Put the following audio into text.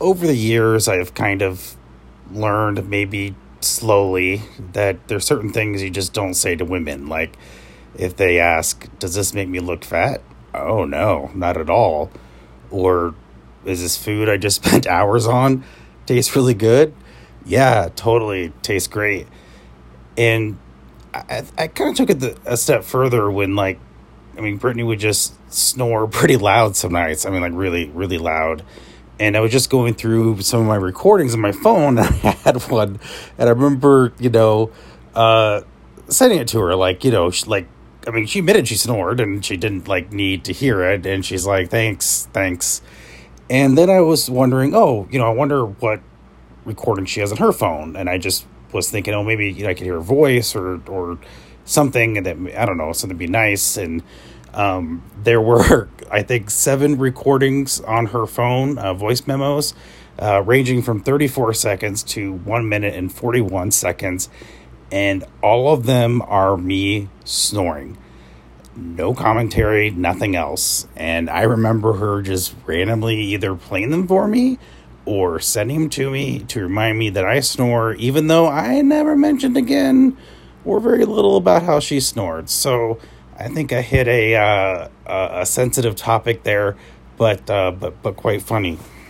over the years, I've kind of learned, maybe slowly, that there's certain things you just don't say to women. Like, if they ask, does this make me look fat? Oh, no, not at all. Or, is this food I just spent hours on tastes really good? Yeah, totally, tastes great. And I kind of took it a step further when, like, I mean, Brittany would just snore pretty loud some nights. I mean, like, really, really loud. And I was just going through some of my recordings on my phone, and I had one, and I remember, sending it to her, like, she admitted she snored, and she didn't, like, need to hear it, and she's like, thanks. And then I was wondering, I wonder what recording she has on her phone, and I just was thinking, maybe I could hear her voice, or something that, I don't know, something be nice, and there were, I think, 7 recordings on her phone, voice memos, ranging from 34 seconds to 1 minute and 41 seconds. And all of them are me snoring. No commentary, nothing else. And I remember her just randomly either playing them for me or sending them to me to remind me that I snore, even though I never mentioned again or very little about how she snored. So I think I hit a sensitive topic there, but quite funny.